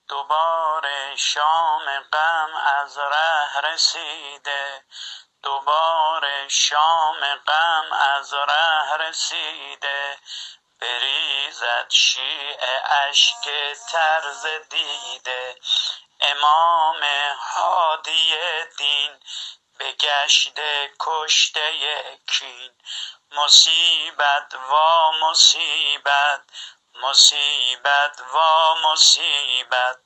دوباره شام غم از ره رسیده، دوباره شام غم از ره رسیده. بریزد شیعه اشک طرز دیده، امام هادی دین بگشته کشته کین. مصیبت و مصیبت، مصیبت و مصیبت.